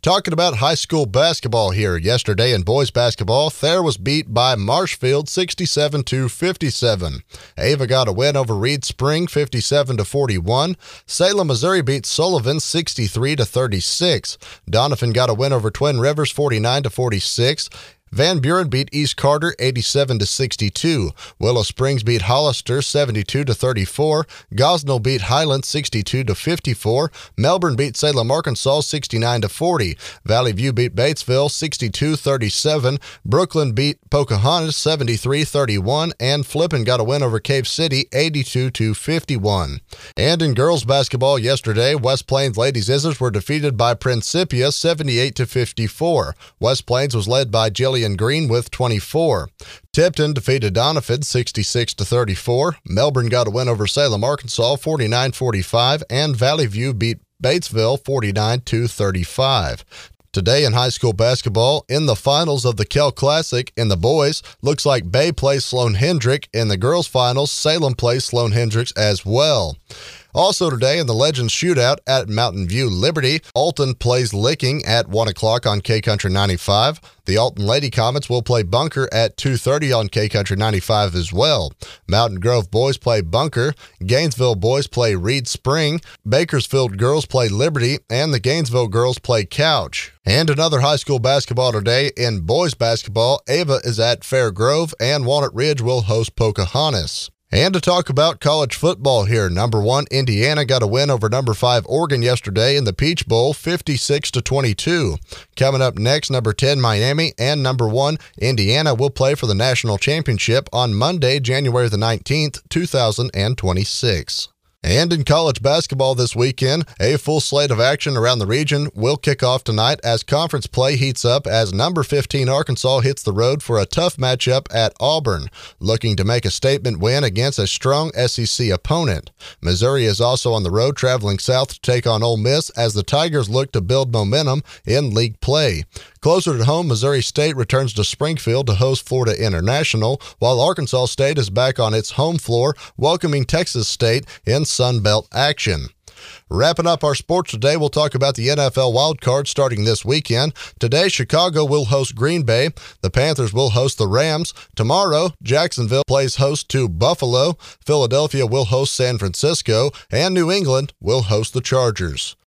Talking about high school basketball here. Yesterday in boys basketball, Thayer was beat by Marshfield 67-57. Ava got a win over Reed Spring 57-41. Salem, Missouri beat Sullivan 63-36. Doniphan got a win over Twin Rivers 49-46. Van Buren beat East Carter 87-62. Willow Springs beat Hollister 72-34. Gosnell beat Highland 62-54. Melbourne beat Salem, Arkansas 69-40. Valley View beat Batesville 62-37. Brooklyn beat Pocahontas 73-31. And Flippin got a win over Cave City 82-51. And in girls basketball yesterday, West Plains Ladies Izzers were defeated by Principia 78-54. West Plains was led by Jillian Green with 24. Tipton defeated Doniphan 66-34. Melbourne got a win over Salem, Arkansas 49-45, and Valley View beat Batesville 49-35. Today in high school basketball, in the finals of the Kell Classic, in the boys, looks like Bay plays Sloan Hendrick. In the girls finals, Salem plays Sloan Hendricks as well. Also today in the Legends Shootout at Mountain View Liberty, Alton plays Licking at 1 o'clock on K-Country 95. The Alton Lady Comets will play Bunker at 2:30 on K-Country 95 as well. Mountain Grove boys play Bunker. Gainesville boys play Reed Spring. Bakersfield girls play Liberty. And the Gainesville girls play Couch. And another high school basketball today in boys basketball, Ava is at Fair Grove and Walnut Ridge will host Pocahontas. And to talk about college football here, number 1 Indiana got a win over number 5 Oregon yesterday in the Peach Bowl 56-22. Coming up next, number 10 Miami and number 1 Indiana will play for the national championship on Monday, January the 19th, 2026. And in college basketball this weekend, a full slate of action around the region will kick off tonight as conference play heats up as number 15 Arkansas hits the road for a tough matchup at Auburn, looking to make a statement win against a strong SEC opponent. Missouri is also on the road traveling south to take on Ole Miss as the Tigers look to build momentum in league play. Closer to home, Missouri State returns to Springfield to host Florida International, while Arkansas State is back on its home floor, welcoming Texas State in Sun Belt action. Wrapping up our sports today, we'll talk about the NFL wildcard starting this weekend. Today, Chicago will host Green Bay. The Panthers will host the Rams. Tomorrow, Jacksonville plays host to Buffalo. Philadelphia will host San Francisco. And New England will host the Chargers.